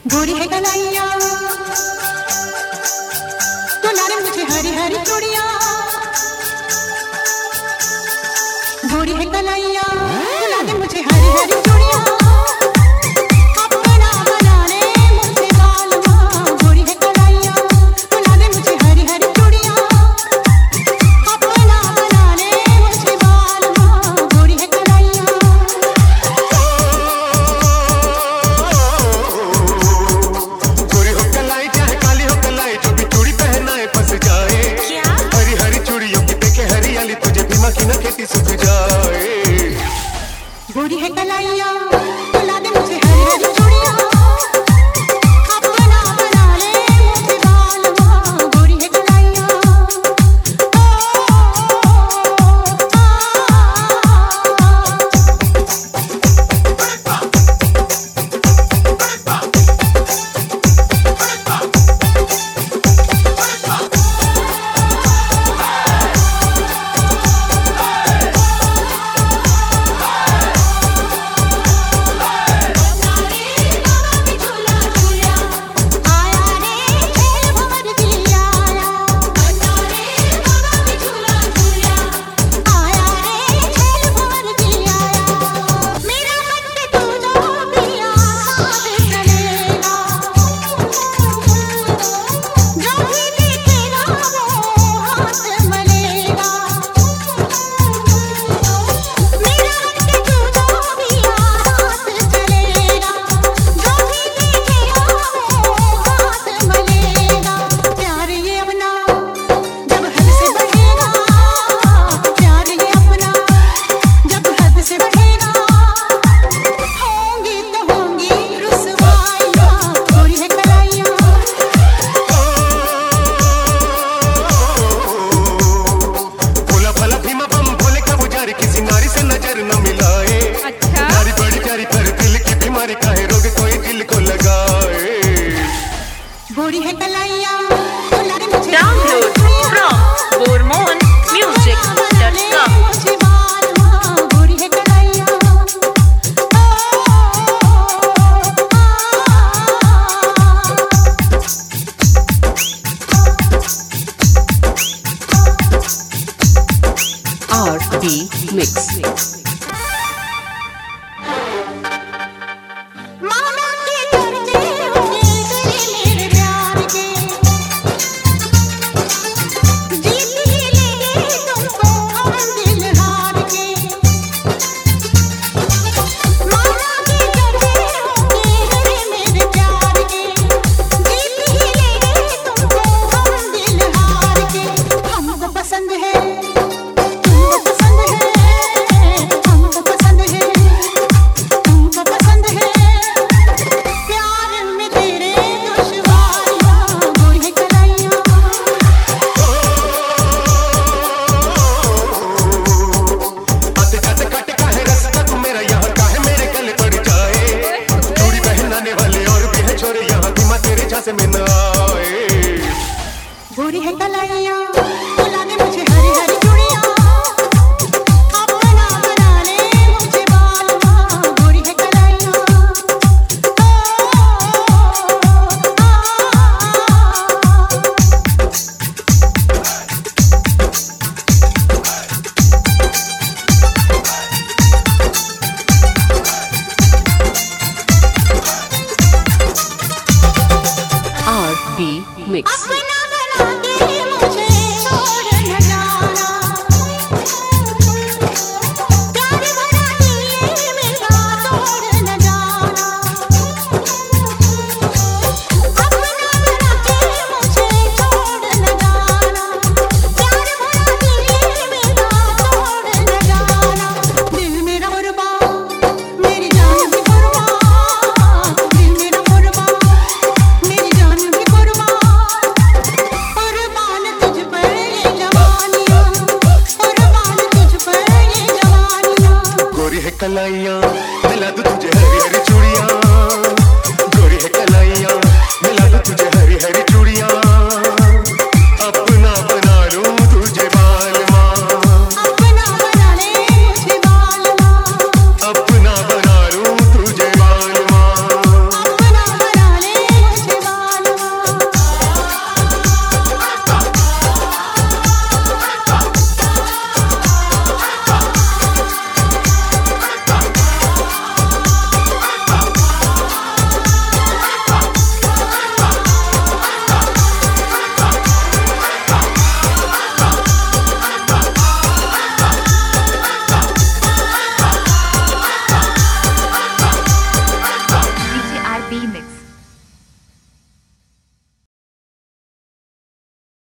गोरी है कलाइया तो ला दे मुझे हरी हरी चूड़िया। गोरी है कलाइया तो ला दे मुझे हरी हरी चूड़िया। अपना बना ले मुझे बालमा। गोरी है कलाइया तो ला दे मुझे हरी हरी चूड़िया। अपना बना ले मुझे बालमा। गोरी है कलाइया। गोरी हो कलाई चाहे काली हो कलाई, जो भी चूड़ी पहनाए फंस जाए। क्या? हरी हरी चूड़ियों की देखे हरियाली, तुझे बीमा की न खेती सूख जाए। गोरी है कलाइया तो ला दे मुझे हरी हरी चूड़िया। अपना बना ले मुझे बालमा। गोरी है कलाइया। गोरी है कलाइया तो ला दे मुझे Download from bormonmusic.com. मुझे बालमा। गोरी है कलाइया। RB Mix. माना के चर्चे होंगे तेरे मेरे प्यार के। जीत ही लेंगे तुमको हम दिल हार के। माना के चर्चे होंगे तेरे मेरे प्यार के। जीत ही लेंगे तुमको हम दिल हार के। हमको पसंद है तुमको पसंद है। हमको पसंद है तुमको पसंद है। प्यार में तेरे दुश्वारियां। गोरी है कलाइया। आते कट काहे रास्ता तू मेरा, यहाँ काहे मेरे गले पड़ जाए। चूड़ी पहनाने वाले और भी है छोरे, यहाँ बीमा तेरे झांसे में न आए। गोरी है कलाइया तो ला दे मुझे हरी हरी चूड़िया। अपना बना ले मुझे बालमा। गोरी है कलाइया। RB Mix. अपना बना के मुझे छोड़ न जाना। प्यार भरा दिल मेरा तोड़ न जाना। अपना बना के मुझे छोड़ न जाना। प्यार भरा दिल मेरा तोड़ न जाना। दिल मेरा कुर्बान मेरी जान भी कुर्बान। दिल मेरा कुर्बान मेरी जान भी कुर्बान। कुर्बान तुझ पर ये जवानियां। कुर्बान तुझ पर ये जवानियां। गोरी है कलाइया, मिला दूं तुझे हरी हरी चूड़ियां।